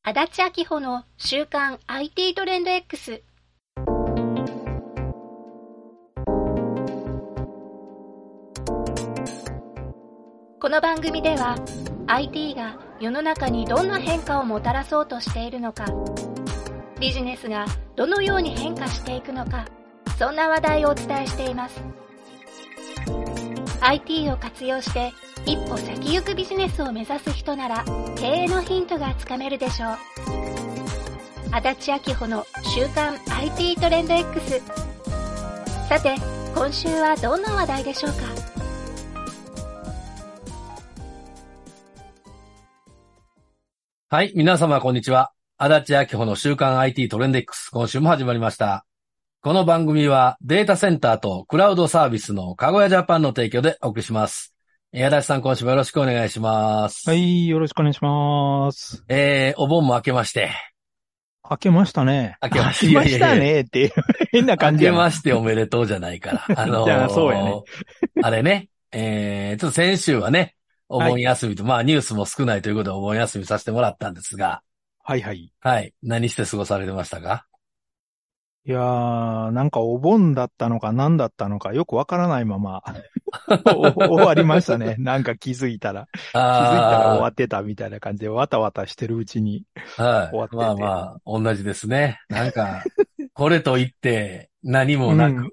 足立明穂の週刊 IT トレンド X。この番組では IT が世の中にどんな変化をもたらそうとしているのか、ビジネスがどのように変化していくのか、そんな話題をお伝えしています。IT を活用して一歩先行くビジネスを目指す人なら経営のヒントがつかめるでしょう。足立明穂の週刊 IT トレンド X。 さて今週はどんな話題でしょうか。 はい、皆様こんにちは。足立明穂の週刊 IT トレンド X、今週も始まりました。この番組はデータセンターとクラウドサービスのかごやジャパンの提供でお送りします。足立さん、今週もよろしくお願いします。 はい、よろしくお願いします。 お盆も明けまして。 明けましたね。 明けましたねっていう、変な感じやな。 明けましておめでとうじゃないから。 じゃあ、そうやね。 あれね、ちょっと先週はね、お盆休みと、まあニュースも少ないということでお盆休みさせてもらったんですが。 はいはい。 はい。何して過ごされてましたか？ いやー、なんかお盆だったのか何だったのかよくわからないまま終わりましたね。なんか気づいたら終わってたみたいな感じでわたわたしてるうちに終わってて。 まあ、同じですね。なんか、これといって何もなく。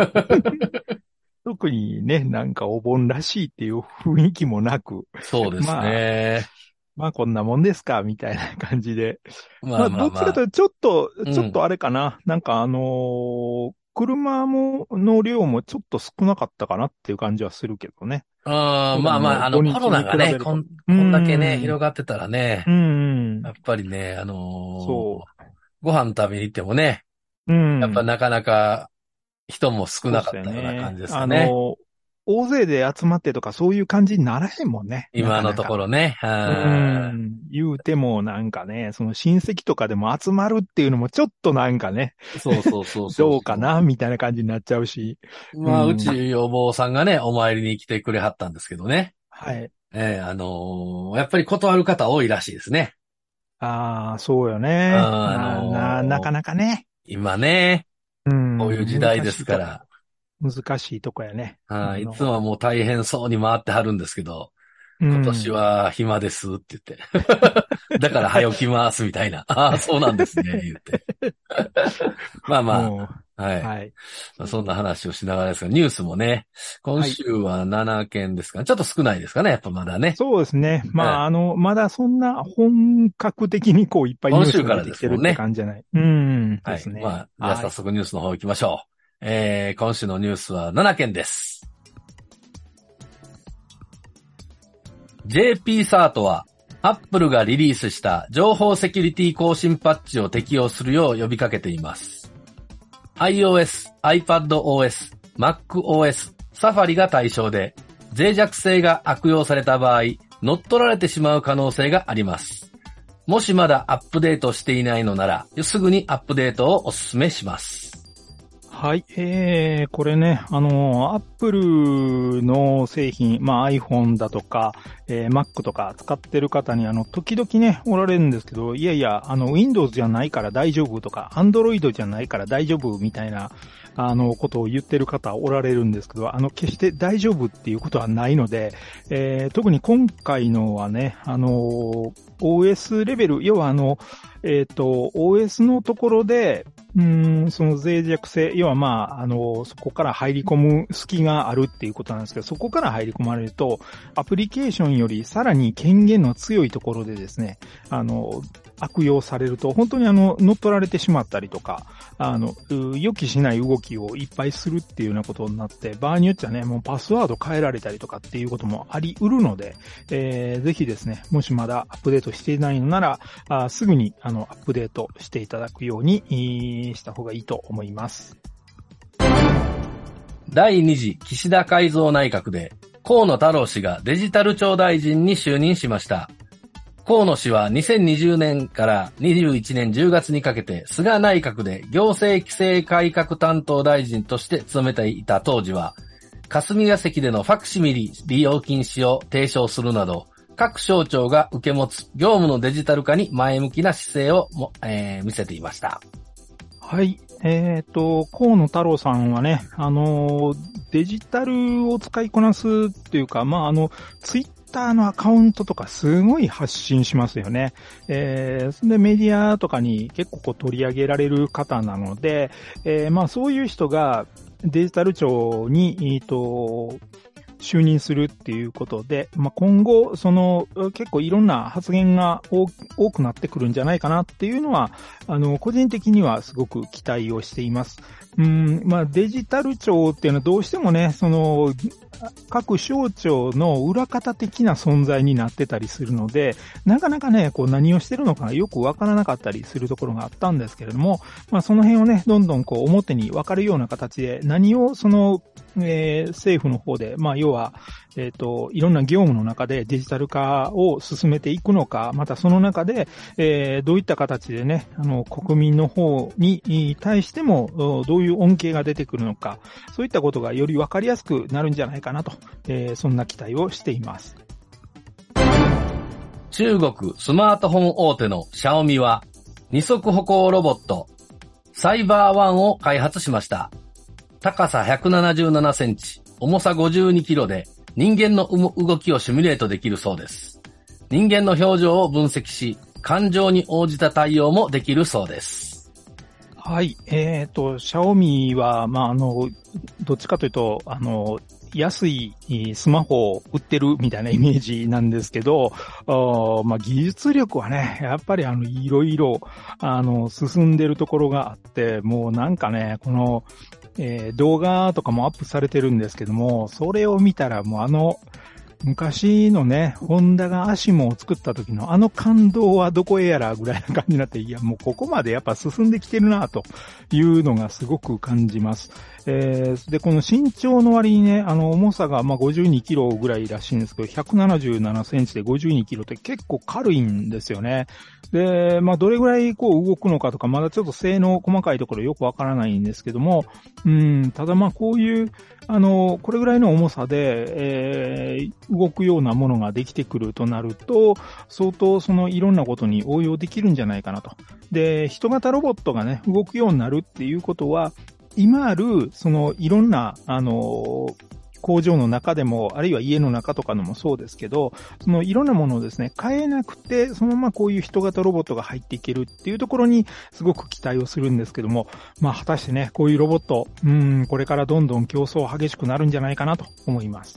特にね、なんかお盆らしいっていう雰囲気もなく。 そうですね。 まあこんなもんですか、みたいな感じで。 まあ、 どっちかというと、ちょっとあれかな。なんか車の量もちょっと少なかったかなっていう感じはするけどね。 まあ、コロナがね、こんだけね、広がってたらね。やっぱりね、ご飯食べに行ってもね。やっぱなかなか人も少なかったような感じですかね。 大勢で集まってとかそういう感じにならへんもんね。 今のところね。 言うてもなんかね、その親戚とかでも集まるっていうのもちょっとなんかね。 そう。 どうかなみたいな感じになっちゃうし。 まあ、うちお坊さんがね、お参りに来てくれはったんですけどね。 はい。 やっぱり断る方多いらしいですね。 ああ、そうよね。なかなかね。 今ね。こういう時代ですから。 難しいとこやね。 いつもはもう大変そうに回ってはるんですけど、今年は暇ですって言って。だから早起きますみたいな。ああ、そうなんですね、言って。まあ、はい。そんな話をしながらですが、ニュースもね、今週は7件ですかね。ちょっと少ないですかね、やっぱまだね。 そうですね。まあ、まだそんな本格的にこういっぱいニュースが出てきてるって感じじゃない。ですね。 まあ、じゃあ早速ニュースの方行きましょう。今週のニュースは7件です。JP サートは、Apple がリリースした情報セキュリティ更新パッチを適用するよう呼びかけています。iOS、iPadOS、MacOS、Safari が対象で、脆弱性が悪用された場合、乗っ取られてしまう可能性があります。もしまだアップデートしていないのなら、すぐにアップデートをお勧めします。 はい。これね、Apple の製品、まあ iPhone だとか、Mac とか使ってる方に時々ね、おられるんですけど、いやいや、Windows じゃないから大丈夫とか、Android じゃないから大丈夫みたいな、ことを言ってる方おられるんですけど、決して大丈夫っていうことはないので、特に今回のはね、OS レベル、要はOS のところで、その脆弱性、要はまあ、そこから入り込む隙があるっていうことなんですけど、そこから入り込まれると、アプリケーションよりさらに権限の強いところでですね、悪用されると、本当に乗っ取られてしまったりとか、予期しない動きをいっぱいするっていうようなことになって、場合によってはね、もうパスワード変えられたりとかっていうこともあり得るので、ぜひですね、もしまだアップデートしていないのなら、すぐにアップデートしていただくようにした方がいいと思います。 第2次岸田改造内閣で、河野太郎氏がデジタル庁大臣に就任しました。河野氏は2020年から21年10月にかけて菅内閣で行政規制改革担当大臣として務めていた当時は、霞が関でのファクシミリ利用禁止を提唱するなど、 各省庁が受け持つ業務のデジタル化に前向きな姿勢を見せていました。 はい。河野太郎さんはね、デジタルを使いこなすっていうか、ツイッターのアカウントとかすごい発信しますよね。で、メディアとかに結構取り上げられる方なので、そういう人がデジタル庁に、就任するっていうことで、今後、結構いろんな発言が多くなってくるんじゃないかなっていうのは、個人的にはすごく期待をしています。デジタル庁っていうのはどうしてもね、各省庁の裏方的な存在になってたりするので、なかなかね、何をしてるのかよくわからなかったりするところがあったんですけれども、その辺をね、どんどん表にわかるような形で、何を政府の方で、要は、いろんな業務の中でデジタル化を進めていくのか、またその中で、どういった形でね、国民の方に対しても、どういう恩恵が出てくるのか、そういったことがよりわかりやすくなるんじゃないかなと、そんな期待をしています。 中国スマートフォン大手のシャオミは、二足歩行ロボット、サイバーワンを開発しました。高さ177センチ、重さ52キロで人間の動きをシミュレートできるそうです。人間の表情を分析し、感情に応じた対応もできるそうです。 はい。シャオミは、どっちかというと、安いスマホを売ってるみたいなイメージなんですけど、技術力はね、やっぱりいろいろ、進んでるところがあって、もうなんかね、動画とかもアップされてるんですけども、それを見たらもう昔のね、ホンダがアシモを作った時の感動はどこへやらぐらいな感じになって、いやもうここまでやっぱ進んできてるなというのがすごく感じます。で、この身長の割にね、重さが52キロぐらいらしいんですけど、177センチで52キロって結構軽いんですよね。で、どれぐらい動くのかとか、まだちょっと性能細かいところよくわからないんですけども、ただこういう、これぐらいの重さで、動くようなものができてくるとなると、相当いろんなことに応用できるんじゃないかなと。で、人型ロボットがね、動くようになるっていうことは、今ある、いろんな、工場の中でも、あるいは家の中とかのもそうですけど、いろんなものをですね、変えなくて、そのままこういう人型ロボットが入っていけるっていうところに、すごく期待をするんですけども、果たしてね、こういうロボット、これからどんどん競争激しくなるんじゃないかなと思います。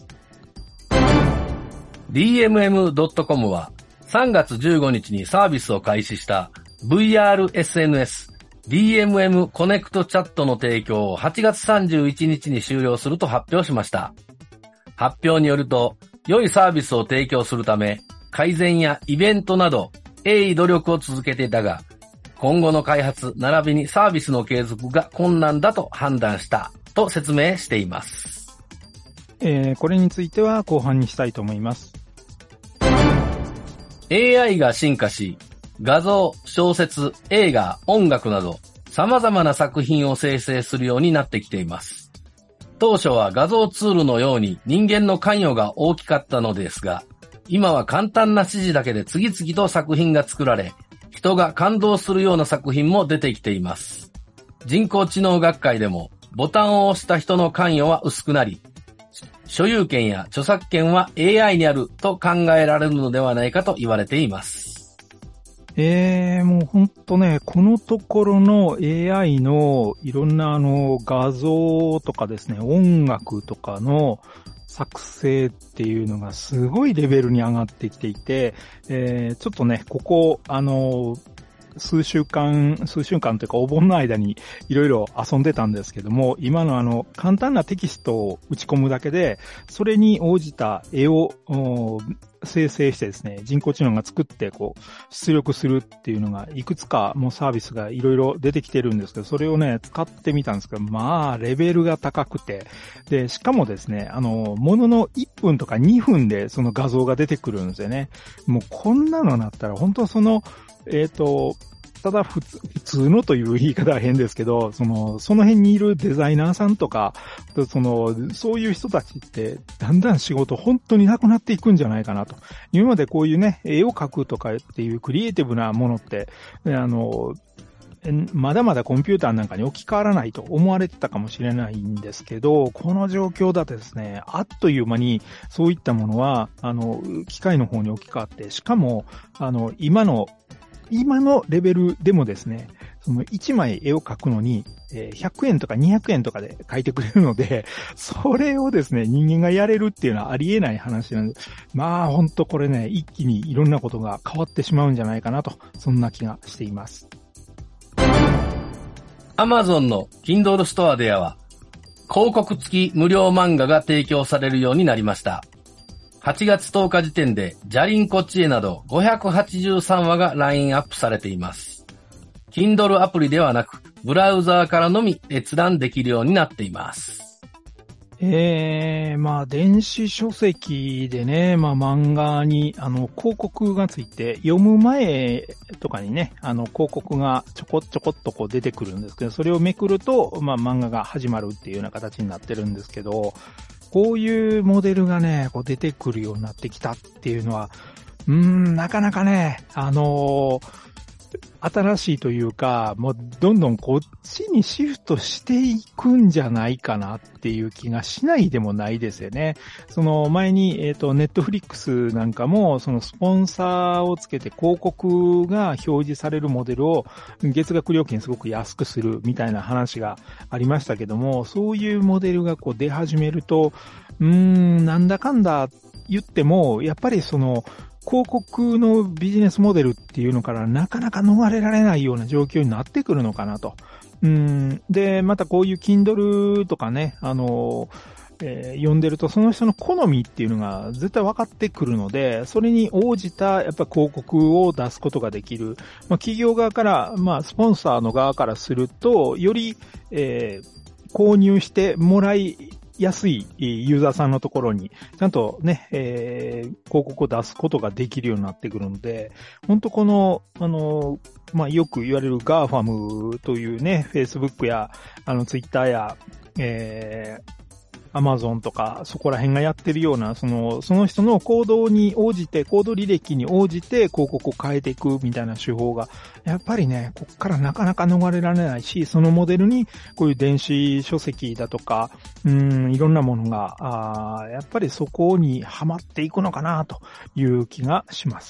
DMM.com は、3月15日にサービスを開始した VR-SNS、DMM コネクトチャットの提供を8月31日に終了すると発表しました。発表によると、良いサービスを提供するため、改善やイベントなど、鋭意努力を続けていたが、今後の開発並びにサービスの継続が困難だと判断したと説明しています。 これについては後半にしたいと思います。 AI が進化し、画像、小説、映画、音楽など様々な作品を生成するようになってきています。当初は画像ツールのように人間の関与が大きかったのですが、今は簡単な指示だけで次々と作品が作られ、人が感動するような作品も出てきています。人工知能学会でもボタンを押した人の関与は薄くなり、所有権や著作権は AI にあると考えられるのではないかと言われています。 もうほんとね、このところの AI のいろんな画像とかですね、音楽とかの作成っていうのがすごいレベルに上がってきていて、ちょっとね、ここ、数週間というかお盆の間にいろいろ遊んでたんですけども、今の簡単なテキストを打ち込むだけで、それに応じた絵を生成してですね、人工知能が作って出力するっていうのがいくつかもうサービスがいろいろ出てきてるんですけど、それをね、使ってみたんですけど、レベルが高くて、で、しかもですね、ものの1分とか2分でその画像が出てくるんですよね。もうこんなのなったら、本当ただ普通のという言い方は変ですけど、その辺にいるデザイナーさんとか、そういう人たちって、だんだん仕事本当になくなっていくんじゃないかなと。今までこういうね、絵を描くとかっていうクリエイティブなものって、まだまだコンピューターなんかに置き換わらないと思われてたかもしれないんですけど、この状況だとですね、あっという間にそういったものは、機械の方に置き換わって、しかも、今のレベルでもですね、その1枚絵を描くのに、100円とか200円とかで描いてくれるので、それをですね、人間がやれるっていうのはありえない話なんで、まあほんとこれね、一気にいろんなことが変わってしまうんじゃないかなと、そんな気がしています。 Amazon の Kindle ストアでは、広告付き無料漫画が提供されるようになりました。8月10日時点で、ジャリンコ知恵など583話がラインアップされています。Kindle アプリではなく、ブラウザーからのみ閲覧できるようになっています。 まあ、電子書籍でね、まあ、漫画に、広告がついて、読む前とかにね、広告がちょこっとこう出てくるんですけど、それをめくると、まあ、漫画が始まるっていうような形になってるんですけど、こういうモデルがね、こう出てくるようになってきたっていうのは、なかなかね、新しいというか、もうどんどんこっちにシフトしていくんじゃないかなっていう気がしないでもないですよね。その前に、ネットフリックスなんかも、そのスポンサーをつけて広告が表示されるモデルを月額料金すごく安くするみたいな話がありましたけども、そういうモデルがこう出始めると、なんだかんだ言っても、やっぱりその、広告のビジネスモデルっていうのからなかなか逃れられないような状況になってくるのかなと。で、またこういう Kindle とかね、読んでるとその人の好みっていうのが絶対分かってくるので、それに応じたやっぱ広告を出すことができる。まあ、企業側から、まあ、スポンサーの側からすると、より、購入してもらい安いユーザーさんのところに、ちゃんとね、広告を出すことができるようになってくるので、本当この、まあ、よく言われる GAFAM というね、Facebook や、Twitter や、Amazon とか、そこら辺がやってるような、その人の行動に応じて、行動履歴に応じて広告を変えていくみたいな手法が、やっぱりね、こっからなかなか逃れられないし、そのモデルに、こういう電子書籍だとか、いろんなものが、やっぱりそこにはまっていくのかな、という気がします。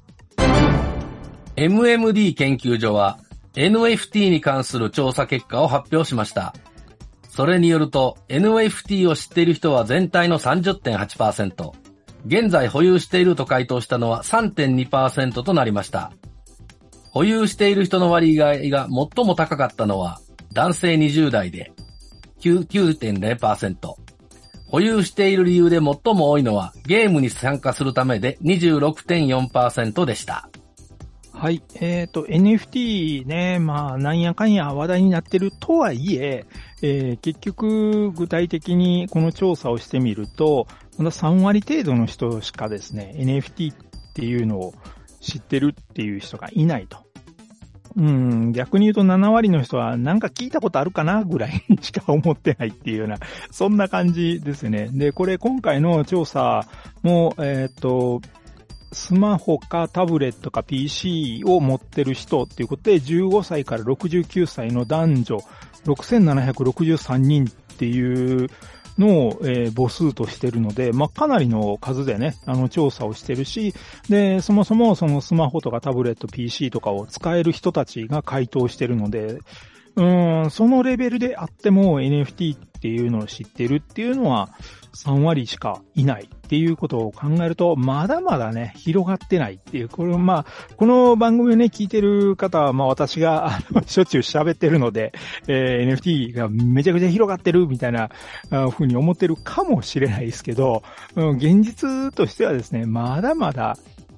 MMD 研究所は、NFT に関する調査結果を発表しました。それによると NFT を知っている人は全体の 30.8%、現在保有していると回答したのは 3.2% となりました。保有している人の割合が最も高かったのは男性20代で 9.0%、保有している理由で最も多いのはゲームに参加するためで 26.4% でした。 はい。NFT ね、まあ、なんやかんや話題になってるとはいえ、結局、具体的にこの調査をしてみると、まだ3割程度の人しかですね、NFT っていうのを知ってるっていう人がいないと。逆に言うと7割の人はなんか聞いたことあるかなぐらいしか思ってないっていうような、そんな感じですね。で、これ今回の調査も、スマホかタブレットか PC を持ってる人っていうことで、15歳から69歳の男女6763人っていうのを、母数としてるので、まあ、かなりの数でね、調査をしてるし、で、そもそもそのスマホとかタブレット PC とかを使える人たちが回答してるので、そのレベルであっても NFT っていうのを知ってるっていうのは3割しかいないっていうことを考えると、まだまだね、広がってないっていう、これまあ、この番組をね、聞いてる方は、まあ私がしょっちゅう喋ってるので、NFT がめちゃくちゃ広がってるみたいな風に思ってるかもしれないですけど、現実としてはですね、まだまだ、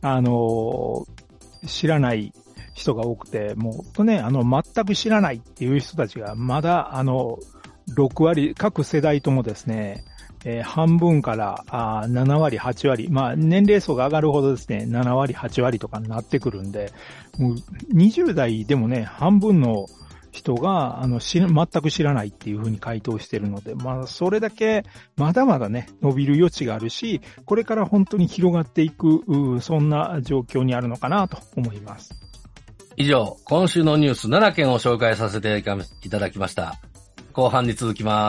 知らない人が多くて、もうね、全く知らないっていう人たちがまだ、6割、各世代ともですね、 半分から7割、8割、まあ年齢層が上がるほどですね、7割、8割とかになってくるんで、もう20代でもね、半分の人が、全く知らないっていうふうに回答してるので、まあ、それだけ、まだまだね、伸びる余地があるし、これから本当に広がっていく、そんな状況にあるのかなと思います。 以上、今週のニュース7件を紹介させていただきました。後半に続きます。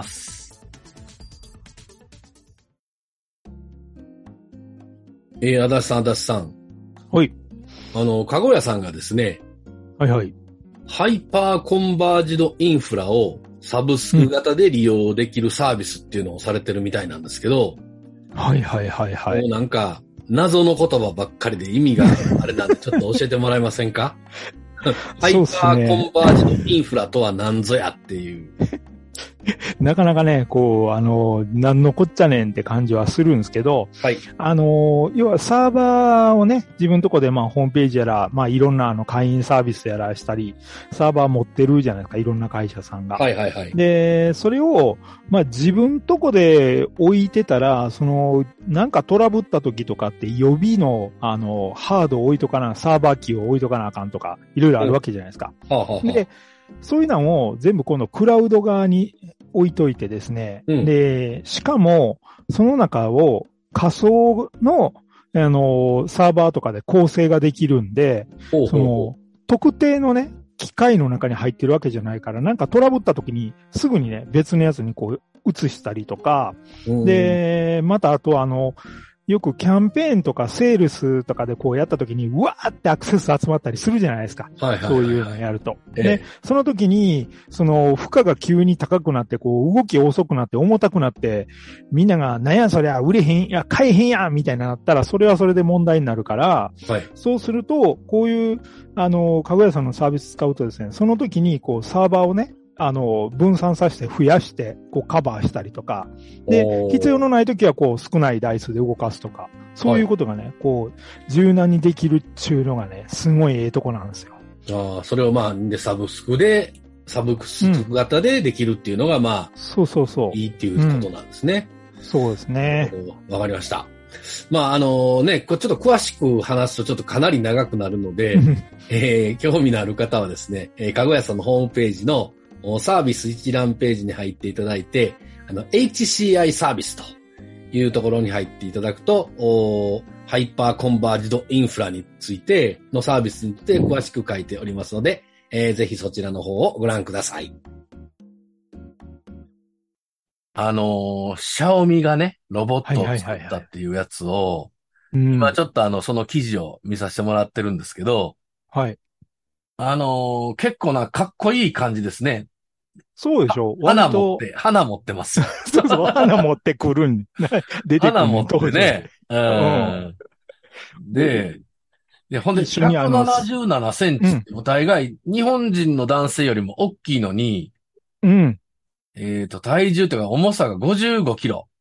足立さん。 はい。 かごやさんがですね、 はいはい。 ハイパーコンバージドインフラをサブスク型で利用できるサービスっていうのをされてるみたいなんですけど、 はいはいはいはい。 もうなんか、謎の言葉ばっかりで意味があれなんでちょっと教えてもらえませんか？ハイパーコンバージドインフラとは何ぞやっていう。 なかなかね、なんのこっちゃねんって感じはするんですけど、 はい。 要はサーバーをね、自分のとこでホームページやら、いろんな会員サービスやらしたり、サーバー持ってるじゃないですか、いろんな会社さんが。 はいはいはい。 で、それを、自分とこで置いてたら、なんかトラブった時とかって予備の、ハードを置いとかな、サーバー機を置いとかなあかんとか、いろいろあるわけじゃないですか。 はあはあ、 で、そういうのを全部このクラウド側に置いといてですね。 うん、 で、しかも、その中を仮想の、サーバーとかで構成ができるんで、特定のね、機械の中に入ってるわけじゃないから、なんかトラブった時にすぐにね、別のやつに移したりとか、で、またあとよくキャンペーンとかセールスとかでやった時に、うわーってアクセス集まったりするじゃないですか。 はいはいはいはい、 そういうのやると。で、その時に、負荷が急に高くなって、動き遅くなって重たくなって、みんなが、なんやそりゃ、売れへん、いや、買えへんやんみたいになったら、それはそれで問題になるから、 はい、 そうすると、こういう、かぐやさんのサービス使うとですね、その時に、サーバーをね、分散させて増やして、カバーしたりとか。で、必要のないときは、少ない台数で動かすとか。そういうことがね、柔軟にできるっていうのがね、すごいええとこなんですよ。 ああ、それをで、サブスク型でできるっていうのが、 そうそうそう。 いいっていうことなんですね。 そうですね。 わかりました。ちょっと詳しく話すとちょっとかなり長くなるので、興味のある方はですね、かごやさんのホームページのサービス一覧ページに入っていただいて、HCI サービスというところに入っていただくと、ハイパーコンバージドインフラについてのサービスについて詳しく書いておりますので、ぜひそちらの方をご覧ください。シャオミがね、ロボットを作ったっていうやつを、今ちょっとその記事を見させてもらってるんですけど、 はい。 結構かっこいい感じですね。 そうでしょ。 花持ってます。 そうそう、花持ってくるん。出てくる。 花持ってね。で、ほんで、177センチってお互い、日本人の男性よりも大きいのに、体重というか重さが55キロ。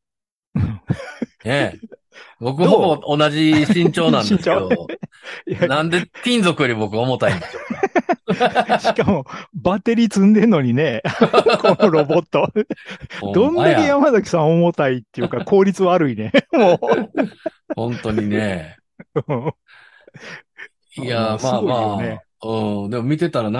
僕ほぼ同じ身長なんですけど、なんで金属より僕重たいんでしょうか。 しかも、バッテリー積んでんのにね、このロボット。どんだけ山崎さん重たいっていうか効率悪いね。もう。 本当にね。いや、でも見てたら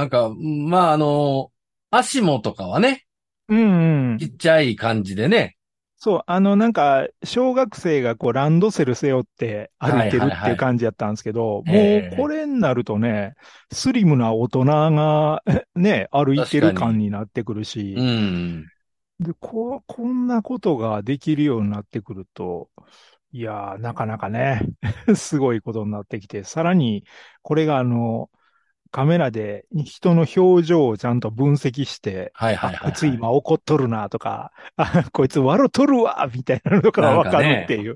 足元とかはね、ちっちゃい感じでね。 そう、小学生がランドセル背負って歩いてるっていう感じやったんですけど、もうこれになるとね、スリムな大人がね、歩いてる感になってくるし、で、こんなことができるようになってくると、いやー、なかなかね、すごいことになってきて、さらに、これがカメラで人の表情をちゃんと分析して、こいつ今怒っとるなとか、こいつ笑っとるわみたいなのとかわかるっていう。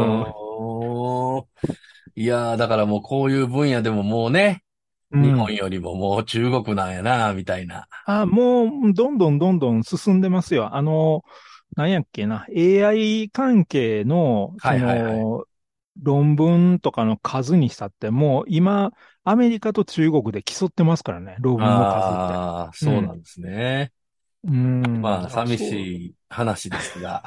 いやー、だからもうこういう分野でももうね、日本よりももう中国なんやな、みたいな。 もう、どんどん進んでますよ。なんやっけな、AI 関係の、論文とかの数にしたって、もう今、アメリカと中国で競ってますからね、論文の数って。 そうなんですね。寂しい話ですが。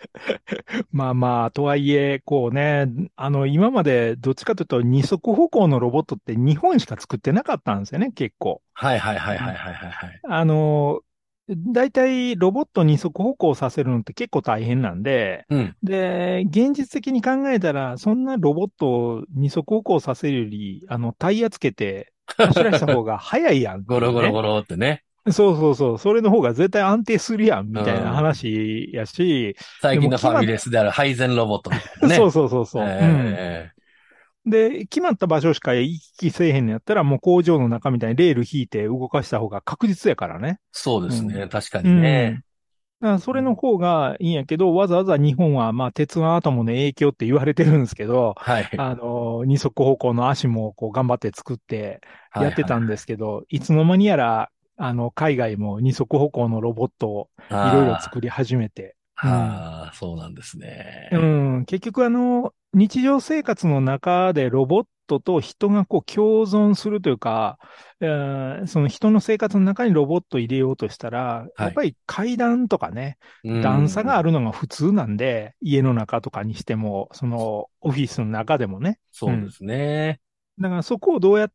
まあまあ、とはいえ、こうね、今までどっちかというと二足歩行のロボットって日本しか作ってなかったんですよね、結構。 はいはいはいうんはいはいはいはい。 あの、大体ロボット二足歩行させるのって結構大変なんで、 うん。 で、現実的に考えたら、そんなロボットを二足歩行させるより、タイヤつけて走らせた方が早いやんっゴていうね。 ロゴロゴロってね。 そうそうそう。それの方が絶対安定するやん、 うみたいなん。 話やし、 最近のファでもミレスである配膳ロボットみたいなそうね。 そうそうそう。うん。 ええ、 で、決まった場所しか行き来せえへんのやったら、もう工場の中みたいにレール引いて動かした方が確実やからね。 そうでうん。 すね。確かうにね。 ん。だからそれの方がいいんやけど、わざわざ日本は、まあ、鉄腕アトムの影響って言われてるんですけど、 はい。 二足歩行の足もこう頑張って作ってはいはい。 やってたんですけど、いつの間にやら、海外も二足歩行のロボットをいろいろあ作り始めて、 あ、 うん。 ああ、そうなんですね。 うん、結局日常生活の中でロボットと人がこう共存するというか、その人の生活の中にロボット入れようとしたら、 はい。 やっぱり階段とかね、 う段差があん。 るのが普通なんで、家の中とかにしても、そのオフィスの中でもね。うん。 そうですね。 だからそこをどうやって、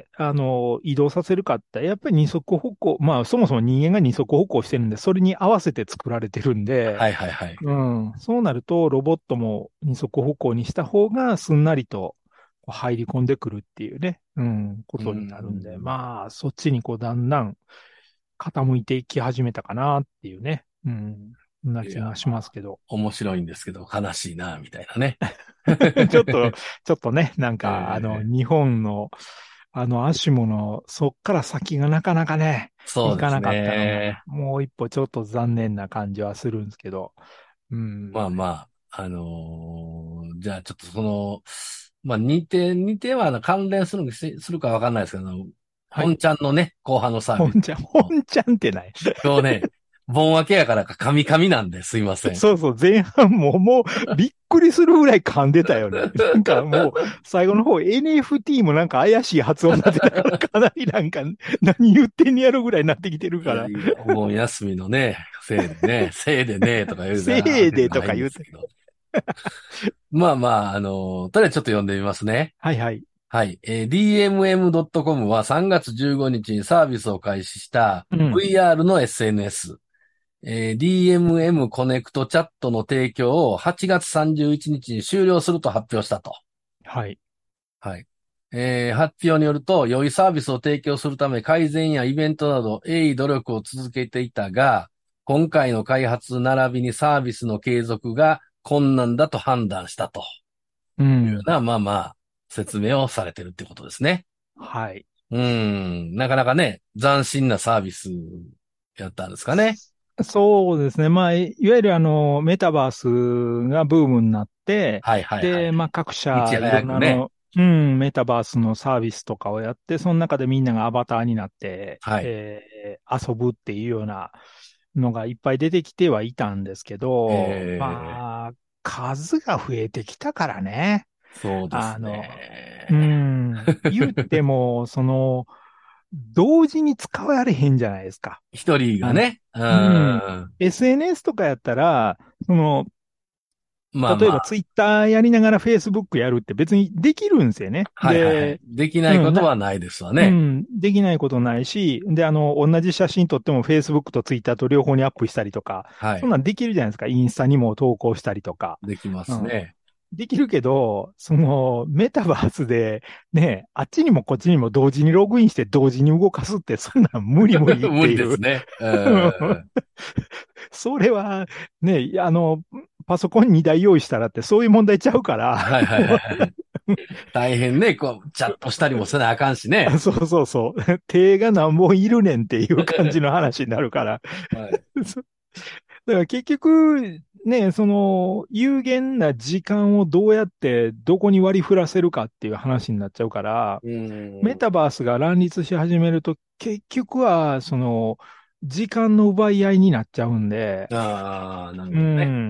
移動させるかって、やっぱり二足歩行、まあそもそも人間が二足歩行してるんで、それに合わせて作られてるんで、 はいはいはい。 うん。そうなると、ロボットも二足歩行にした方がすんなりとこう入り込んでくるっていうね、うん、こうとになるんで、 ん。 まあ、そっちにこう、だんだん傾いていき始めたかなっていうね、うん、そんないや、 気がしますけど。 面白いんですけど、悲しいな、みたいなね。 ちょっと、ちょっとね、なんか、 ええ、 日本の、足もの、そっから先がなかなかね、 そうですいかなかったのが、 ね。 もう一歩ちょっと残念な感じはするんですけど、うん。 まあまあ、じゃあちょっとまあ似ては関連するするかわかんないですけど、 はい。 本ちゃんのね、後半のサービス。 本ちゃん、本ちゃんってない。 今日ね、盆分けやからかカミカミなんですいません。 そうそう、前半もうびっくりするぐらい噛んでたよね。なんかもう最後の方 NFT もなんか怪しい発音になってたからかなりなんか何言ってんやろぐらいになってきてるいから。 やいや、お盆休みのね、せいでね、せいでね、とか言うせわいでけじゃないとか言うて。 んですけど。まあまあ、とりあえずちょっと読んでみますね。 はいはい。 はい。DMM.com は3月15日にサービスを開始したうん。 VR の SNS、DMM コネクトチャットの提供を8月31日にちに終了すると発表したと。 はい。 はい。発表によると、良いサービスを提供するため改善やイベントなど鋭意努力を続けていたが、今回の開発並びにサービスの継続が困難だと判断したというよううん。 な、まあまあ、説明をされてるってことですね。 はい。 なかなかね、斬新なサービスやったんですかね。 そうですね。まあ、いわゆるメタバースがブームになって、 はいはいはい。 で、まあ各いち社いろんな早くね。 メタバースのサービスとかをやって、その中でみんながアバターになって、 はい。 遊ぶっていうようなのがいっぱい出てきてはいたんですけど、 えまあ、数が増えてきたからね。 そうですあの、 ね。 言っても、同時に使われへんじゃないですか。 一人があの、 ね。 うん。 ん。 SNS とかやったら、例えばまあまあ。 ツイッターやりながら Facebook やるって別にできるんですよね。 はいはいはい。 で、 できないうん、 ことはないですわね。 できないことないし、で、同じ写真撮っても Facebook と Twitter と両方にアップしたりとか、 はい。 そんなんできるじゃないですか。インスタにも投稿したりとか。 できまうん。 すね。 できるけど、メタバースで、ね、あっちにもこっちにも同時にログインして同時に動かすって、そんなん無理無理っ無理ていう。 ですね。ん。 それは、ね、パソコン2台用意したらってそういう問題ちゃうから、 はいはいはいはい。大変ね、チャットしたりもせなあかんしね。 そうそうそう。手が何本いるねんっていう感じの話になるから。 はい。 だから結局、ね、有限な時間をどうやってどこに割り振らせるかっていう話になっちゃうから、 うん。 メタバースが乱立し始めると、結局は、時間の奪い合いになっちゃうんで、 ああ、なるうほどね。 ん。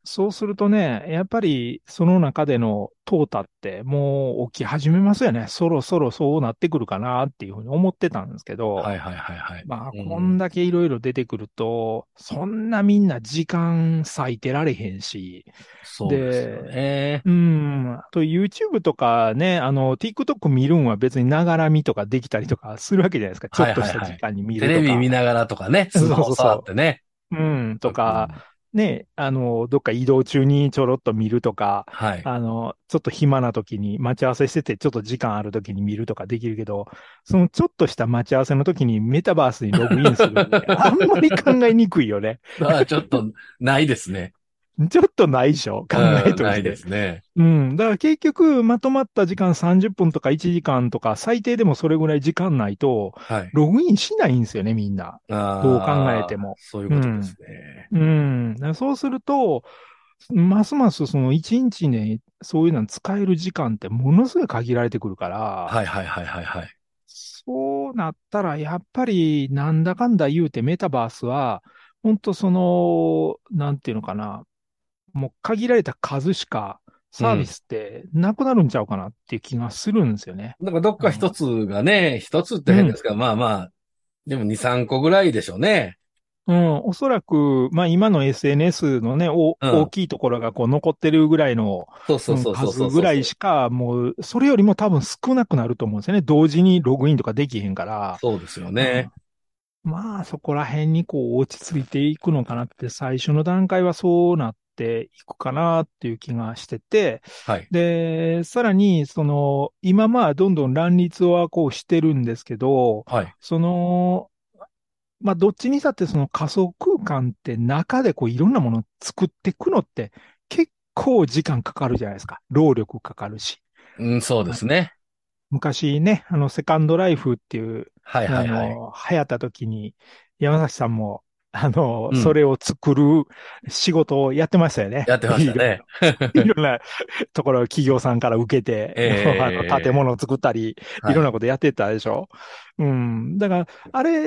そうするとね、やっぱりその中での淘汰ってもう起き始めますよね。そろそろそうなってくるかなっていうふうに思ってたんですけど、 はいはいはいはい。 まあ、 うん。 こんだけいろいろ出てくると、そんなみんな時間割いてられへんし、 そうですよで、 ね。 あと YouTube とかね、TikTok 見るんは別にながら見とかできたりとかするわけじゃないですか。ちょっはいとはいはい。 した時間に見テレビるとか。 見ながらとかね、 そうスマホそうそ触ってね。 う。とか、 うん。 ね、どっか移動中にちょろっと見るとか、 はい。 ちょっと暇な時に待ち合わせしてて、ちょっと時間ある時に見るとかできるけど、そのちょっとした待ち合わせの時にメタバースにログインするってあんまり考えにくいよね。 ああ、ちょっと、ないですね。 ちょっとないでしょ考えうん、ないでといて。 すね。 だから結局、まとまった時間30分とか1時間とか、最低でもそれぐらい時間ないと、 はい。 ログインしないんですよね、みんな。どう考えああ、 ても。 そういうことでうん。 すね。 だからそうすると、ますますその1日ね、そういうの使える時間ってものすごい限られてくるから、 はいはいはいはいはい。 そうなったらやっぱりなんだかんだ言うてメタバースは、本当なんていうのかな、もう限られた数しかうん。 サービスってなくなるんちゃうかなっていう気がするんですよね。 なんかどっか一あの、 つがね、一つってうん。 変ですが、まあまあ、でも2、3個ぐらいでしょうね。 おそらく、まあ今の SNS のね、大うん。 きいところがこう残ってるぐらいの、 そうそうそうそう数ぐらいそうそう。 しか、もう、それよりも多分少なくなると思うんですよね。同時にログインとかできへんから。 そうですようん、 ね。 まあそこら辺にこう落ち着いていくのかなって、最初の段階はそうなっていくかなっていう気がしてて、 はい。 で、さらに、今まあどんどん乱立はこうしてるんですけど、 はい。 その、まあ、どっちにしたってその仮想空間って中でこういろんなものを作っていくのって結構時間かかるじゃないですか。労力かかるし。 うん、そうであすね。 昔ね、セカンドライフっていう、 はいはいはい。 流行った時に、山崎さんも、 うん。 それを作る仕事をやってましたよね。 やってましいろいろ。 たね。 いろんなところを企業さんから受けて、建ええ、 物を作ったり、いろんなはい。 ことやってたでしょ。だから、あれって、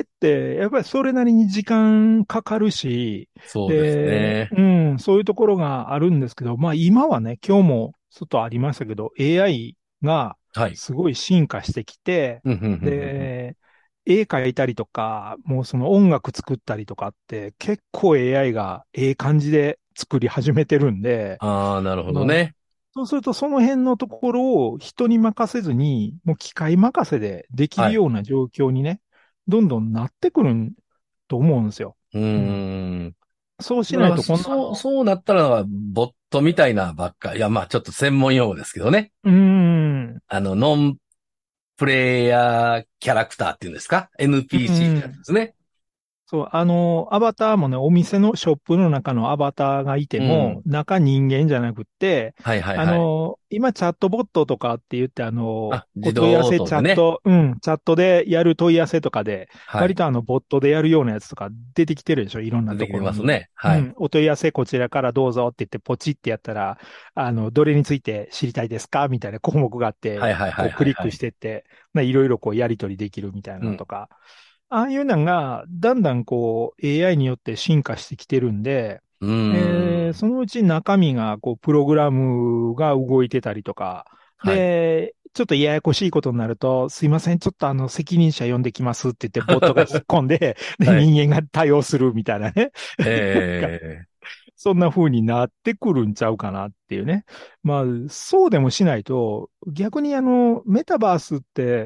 やっぱりそれなりに時間かかるし、 そうですで、 ね。 そういうところがあるんですけど、まあ今はね、今日もちょっとありましたけど、AI がはい。 すごい進化してきて、 うん、うん、うん、うん。 で、絵描いたりとか、もうその音楽作ったりとかって結構 AI がええ感じで作り始めてるんで、 ああ、なるほどもう、 ね。 そうするとその辺のところを人に任せずに、もう機械任せでできはい。 るような状況にね、どんどんなってくると思うんですよ。 うーうん。 ん。 そうしだから、 ないとこんなそうなったら、ボットみたいなばっか。いや、まあ、ちょっと専門用語ですけどね。ノンプレイヤーキャラクターっていうんですか？ う NPC ってやつでん。 すね。 そう、アバターもね、お店のショップの中のアバターがいても、 うん。 中人間じゃなくって、 はいはいはい。 今チャットボットとかって言って、 あ、自お問い合わ動応せ答でね。 チャットでやる問い合わせとかで、 はい。 割とボットでやるようなやつとか出てきてるでしょ、いろんな出てきてところに。 ますね。はい。 お問い合わせこちらからどうぞって言って、ポチってやったら、どれについて知りたいですかみたいな項目があって、 はいはいはこうクリックいはいはい。 してって、いろいろこうやり取りできるみたいなうん。 のとか、ああいうのが、だんだんこう、AI によって進化してきてるんで、 うーん。 そのうち中身が、こう、プログラムが動いてたりとか、 はい。 で、ちょっとややこしいことになると、すいません、ちょっと責任者呼んできますって言って、ボットが引っ込んで、で、 はい。 人間が対応するみたいなね。なんかええ、 そんな風になってくるんちゃうかなっていうね。まあ、そうでもしないと、逆にメタバースって、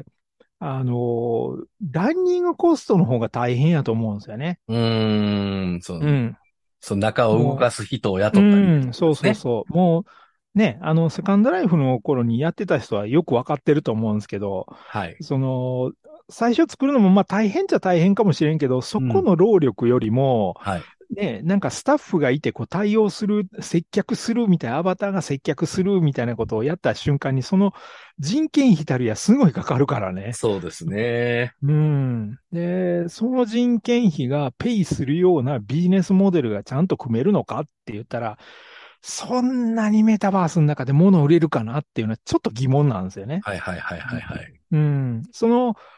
ランニングコストの方が大変やと思うんですよね。 うーん。 うん。 その中を動かもす人をう、 雇ったりってことそうですね。 そうそう。もう、ね、セカンドライフの頃にやってた人はよくわかってると思うんですけど、 はい。 その、最初作るのもまあ大変っちゃ大変かもしれんけど、そこうん。 の労力よりも、 はい。 ね、なんかスタッフがいてこう対応する、接客するみたいな、アバターが接客するみたいなことをやった瞬間に、その人件費たるやすごいかかるからね。 そうですね。 で、その人件費がペイするようなビジネスモデルがちゃんと組めるのかって言ったら、そんなにメタバースの中で物を売れるかなっていうのはちょっと疑問なんですよね。 はいはいはいはいはい。 うん。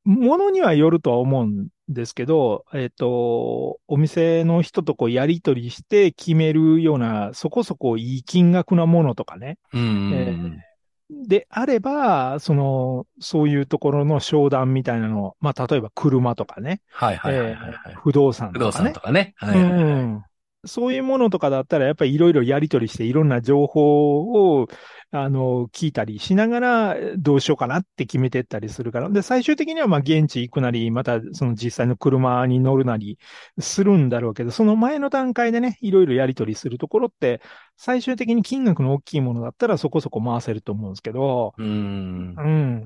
ものにはよるとは思うんですけど、お店の人とこうやり取りして決めるような、そこそこいい金額なものとかね。 うん。 であれば、そういうところの商談みたいなの、まあ、例えば車とかね、 はいはいはいはいはい。 不動産不動とかね。 産とかね。はういはいはい。 ん。そういうものとかだったら、やっぱりいろいろやり取りして、いろんな情報を、聞いたりしながら、どうしようかなって決めてったりするから。で、最終的には、まあ、現地行くなり、また、その実際の車に乗るなりするんだろうけど、その前の段階でね、いろいろやり取りするところって、最終的に金額の大きいものだったらそこそこ回せると思うんですけど、 うん。 うん。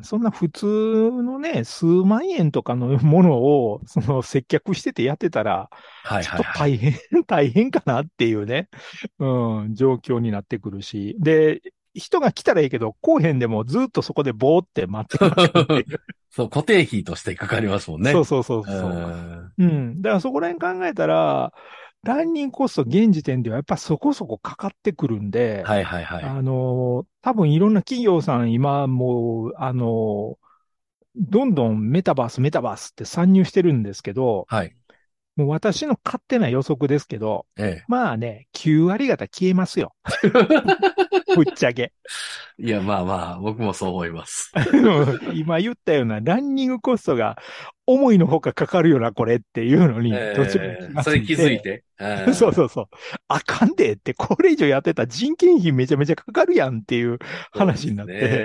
そんな普通のね、数万円とかのものを、接客しててやってたら、 はいちょっはいはい。 と大変、大変かなっていうね、うん、状況になってくるし。で、人が来たらいいけど、来おへんでもずっとそこでぼーって待ってなあかんっていう。 そう、固定費としてかかりますもんね。 そうそうそううそん。 う。うん。だからそこら辺考えたら、ランニングコスト現時点ではやっぱそこそこかかってくるんで、 はいはいはい。 多分いろんな企業さん今もう、どんどんメタバース、メタバースって参入してるんですけど、 はい。 もう私の勝手な予測ですけど、 ええ。 まあね、9割方消えますよ。ぶっちゃけ。 いや、まあまあ、僕もそう思います。 今言ったようなランニングコストが思いのほかかかるよな、これっていうのに途中で気がそれついて、 気づいて。 そうそうそう。あかんでって、これ以上やってたら人件費めちゃめちゃかかるやんっていう話にそうですなって、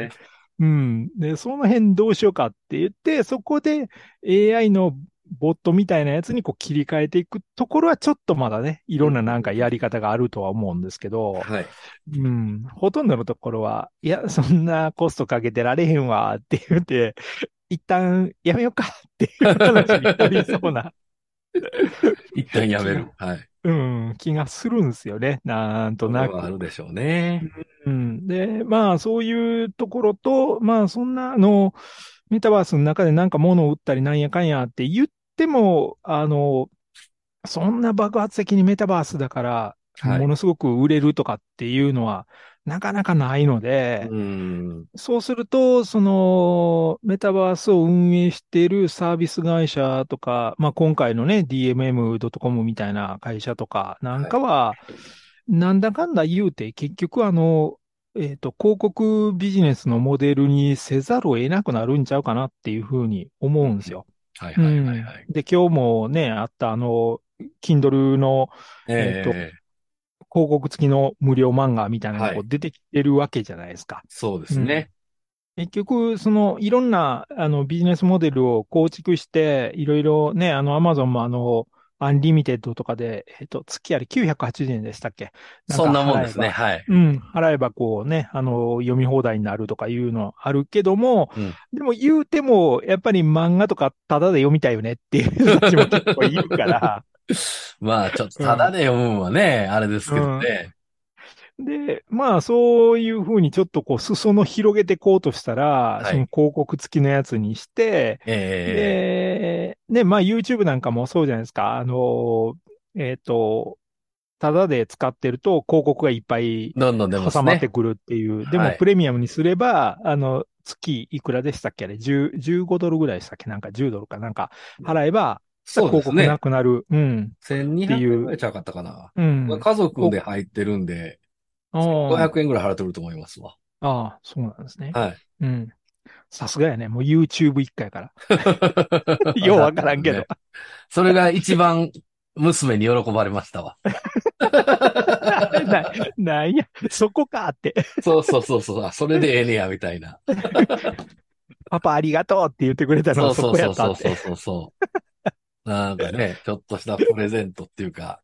ね。 うん。で、その辺どうしようかって言って、そこで AI のボットみたいなやつにこう切り替えていくところはちょっとまだね、いうんろんななんかやり方があるとは思うんですけど、 はい。 うん。ほとんどのところは、いや、そんなコストかけてられへんわって言って、一旦やめようかっていう話になりそうな一旦や気が、 める。はい。 気がするんですよね。なんとそれはあなく。 るでしょうね。 うん。で、まあ、そういうところと、まあ、そんな、メタバースの中でなんか物を売ったりなんやかんやって言っても、そんな爆発的にメタバースだから、 はい。 ものすごく売れるとかっていうのは、なかなかないのうで、 ん。 そうすると、メタバースを運営しているサービス会社とか、まあ、今回のね、DMM.com みたいな会社とかなんはい。 かは、なんだかんだ言うて、結局広告ビジネスのモデルにせざるを得なくなるんちゃうかなっていうふうに思うん。 うんですよ。 はいはいはいうん。 はい。 で、今日もね、あったKindle の、えっと、 ええ広告付きの無料漫画みたいなのがはい。 こう出てきてるわけじゃないですか。 そうでうん。 すね。 結局、いろんな、ビジネスモデルを構築して、いろいろね、アマゾンもアンリミテッドとかで、月あれ980円でしたっけ？なんかそんなもんですね。はい。 払えばこうね、読み放題になるとかいうのあるけども、 うん。 でも言うても、やっぱり漫画とかタダで読みたいよねっていう人たちも結構いるから、 まあ、ちょっとうん、 ただで読むのはね、あれですけどうん。 ね。 で、まあ、そういうふうにちょっとこう、裾野広げていこうとしたら、 はい。 その広告付きのやつにして、 ええで、まあ、YouTube なんかもそうじゃないですか。えっと、ただで使ってると広告がいっぱいどんどん出ますね。 挟まってくるっていう。でも、 はい。 プレミアムにすれば、月いくらでしたっけあれ、15ドルぐらいでしたっけなんか10ドルかなんか払えば、そしたらそうで広告なすね。 くなる。うん。って 1200円ぐいう。 らいちゃうかったかな。 うん。 家族で入ってるんで、1500 あ円ぐらい払ってると思いますわ。 あ、ああ、そうなんですね。 はい。 うん。さすがやね。もう YouTube 一回から。ようだわからんけど。 ったらね。それが一番娘に喜ばれましたわ。 な、なんや、そこかって。 そうそうそうそう。あそれでええねや、みたいな。 パパありがとうって言ってくれたのはそそうそうこやったって。 そうそうそうそうそう。なんかね、ちょっとしたプレゼントっていうか。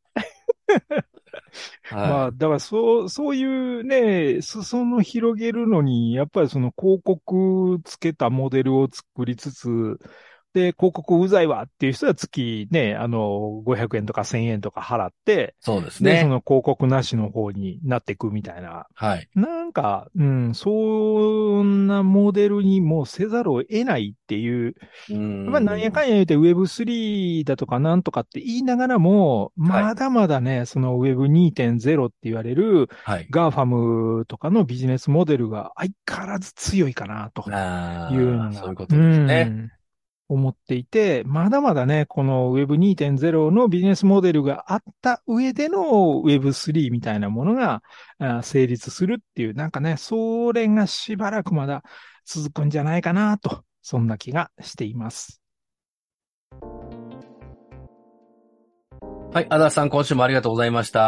はまあ、だからそういうね、裾野広げるのに、やっぱりその広告つけたモデルを作りつつ、で、広告うざいわっていう人は月ね、500円とか1000円とか払って、 い。そうですで、そね。 の広告なしの方になっていくみたいな。 はい。 なんか、そんなモデルにもうせざるを得ないっていう、 うーやっぱりなんやかん。 んや言うて Web3 だとかなんとかって言いながらも、 はい。 まだまだね、その Web2.0 って言われるはい。 GAFAM とかのビジネスモデルが相変わらず強いかなというああ、 のが、 そういうことですね。 思っていて、まだまだね、この Web2.0 のビジネスモデルがあった上での Web3 みたいなものが成立するっていう、なんかね、それがしばらくまだ続くんじゃないかなと、そんな気がしています。 はい、足立さん、今週もありがとうございました。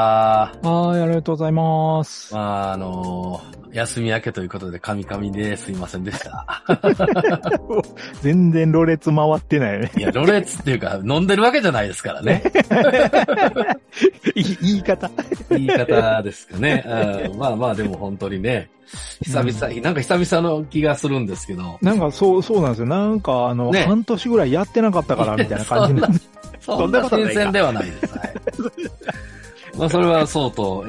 はい、ありがとうございます。 まあ、休み明けということで、カミカミですいませんでした。 全然ろれつ回ってないよね。 いや、ろれつっていうか、飲んでるわけじゃないですからね。 言い方ですかね。まあまあ、でも本当にね、久々、なんか久々の気がするんですけど。 なんかそうなんですよ。なんかね、半年ぐらいやってなかったからみたいな感じなんです。 そんな新鮮ではないです。はい。まあ、それはそうと、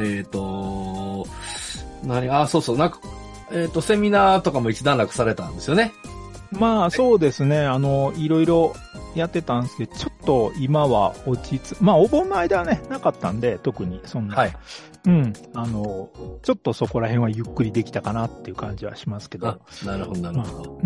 そう、なんか、セミナーとかも一段落されたんですよね。 まあ、そうですね。いろいろやってたんですけど、ちょっと今はまあ、お盆の間はね、なかったんで、特にそんな。はい。うん。ちょっとそこら辺はゆっくりできたかなっていう感じはしますけど。 なるほど、なるほど。 うん。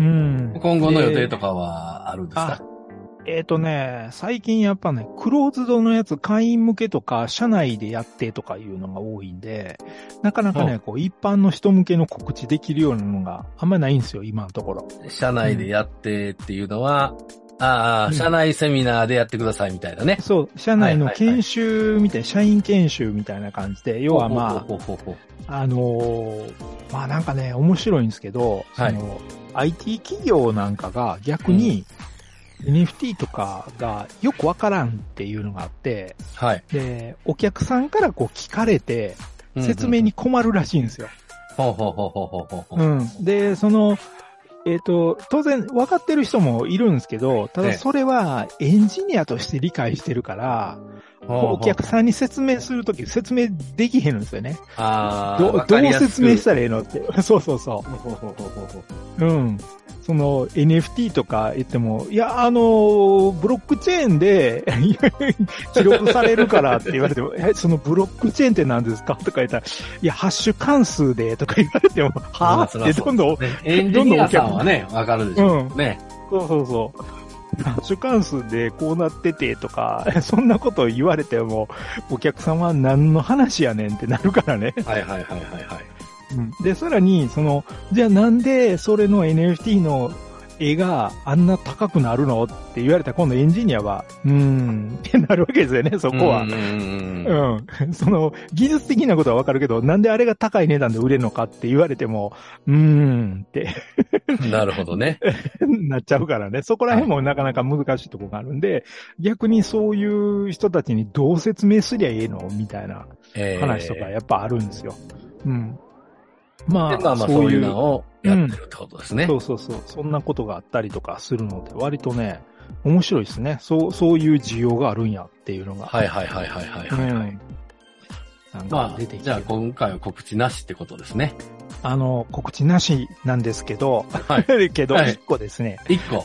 今後の予定とかはあるんですか？ 最近やっぱね、クローズドのやつ、会員向けとか、社内でやってとかいうのが多いんで、なかなかね、一般の人向けの告知できるようなのがあんまりないんですよ、今のところ。 社内でやってっていうのは、社内セミナーでやってくださいみたいなね。 そう、社内の研修みたいな、社員研修みたいな感じで、要はまあ、まあなんかね、面白いんですけど、IT 企業なんかが逆に、NFT とかがよくわからんっていうのがあって、はい。で、お客さんから聞かれて、説明に困るらしいんですよ。うん。で、当然分かってる人もいるんですけど、ただそれはエンジニアとして理解してるから、お客さんに説明するとき説明できへんんですよね。どう説明したらいいのって。そう。うん。NFT とか言っても、いや、ブロックチェーンで記録されるからって言われても、そのブロックチェーンって何ですかとか言ったら、いや、ハッシュ関数でとか言われても、はぁってどんどん、 エンジニアさんはね、わかるでしょ。うん。ね。 そう。主関数でこうなっててとか、そんなことを言われても、お客さんは何の話やねんってなるからね。 はい。 うん、で、さらに、じゃあなんでそれの NFT の絵があんな高くなるのって言われたら今度エンジニアは、ってなるわけですよね、そこは。技術的なことはわかるけど、なんであれが高い値段で売れるのかって言われても、ってなるほどね。 なっちゃうからね。そこら辺もなかなか難しいところがあるんで、逆にそういう人たちにどう説明すりゃいいのみたいな話とかやっぱあるんですよ。うん。まあ、 そういうのをやってるってことですね。 そう。そんなことがあったりとかするので、割とね、面白いですね。そういう需要があるんやっていうのが。 はい。なんか出てきて、じゃあ今回は告知なしってことですね。 告知なしなんですけど、けど、1個ですね。 1個。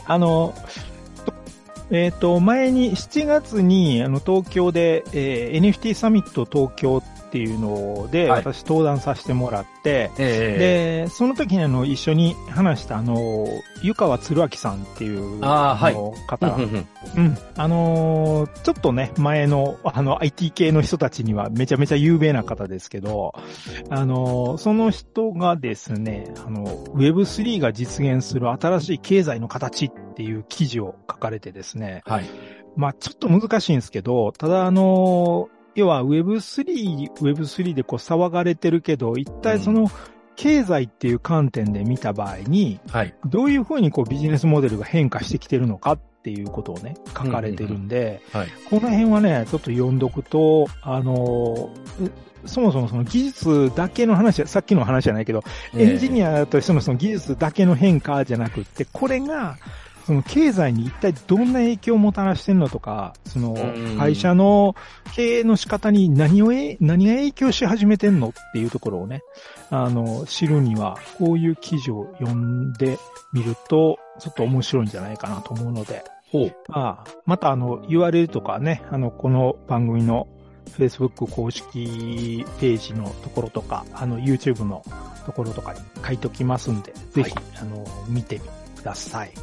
前に7月に東京で、NFT サミット東京っていうので、私登壇させてもらって、で、その時に一緒に話した湯川鶴明さんっていう方、ちょっとね、前のIT 系の人たちにはめちゃめちゃ有名な方ですけど、その人がですね、Web3 が実現する新しい経済の形っていう記事を書かれてですね、まあちょっと難しいんですけど、ただ要は Web3 で騒がれてるけど、一体経済っていう観点で見た場合に、どういうふうにビジネスモデルが変化してきてるのかっていうことをね、書かれてるんで、この辺はね、ちょっと読んどくと、そもそもその技術だけの話、さっきの話じゃないけど、エンジニアとしてのその技術だけの変化じゃなくって、これが、その経済に一体どんな影響をもたらしてんのとか、その会社の経営の仕方に何が影響し始めてんのっていうところをね、知るには、こういう記事を読んでみると、ちょっと面白いんじゃないかなと思うので、またURL とかね、この番組の Facebook 公式ページのところとか、YouTube のところとかに書いておきますんで、ぜひ、見てください。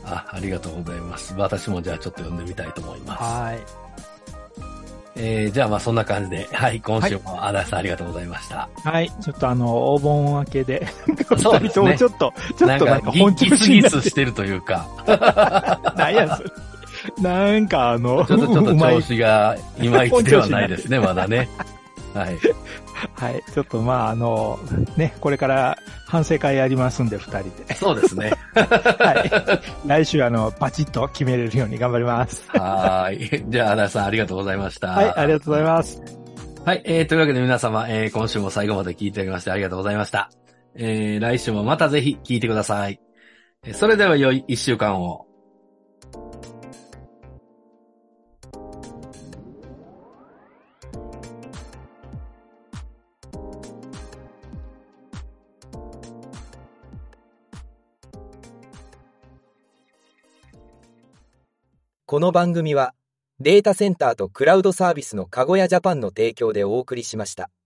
ありがとうございます。私もじゃあちょっと読んでみたいと思います。 はい。 じゃあそんな感じで、はい、今週も足立さんありがとうござざいました。 はい。ちょっとお盆明けで、 そうですね。 ちょっとなんか本気ギスギスしてるというか。 なんやそれ。なんかちょっと調子がいまいちではないですね、まだね。はい。 はい。ちょっとね、これから反省会やりますんで、二人で。 そうですね。 はい。来週バチッと決めれるように頑張ります。 はい。じゃあ、足立さんありがとうございました。 はい、ありがとうございます。 はい。というわけで皆様、今週も最後まで聞いていただきましてありがとうございました。来週もまたぜひ聞いてください。それでは良い一週間を。 この番組はデータセンターとクラウドサービスのかごやジャパンの提供でお送りしました。